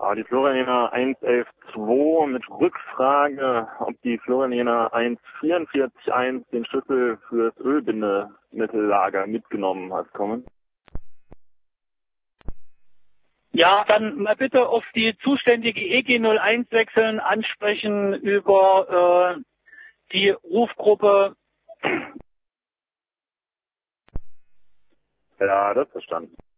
Die Florianer 1.11.2 mit Rückfrage, ob die Florianer 1.44.1 den Schlüssel fürs Ölbindemittelager mitgenommen hat. Kommen. Ja, dann mal bitte auf die zuständige EG 01 wechseln, ansprechen über die Rufgruppe. Ja, das verstanden.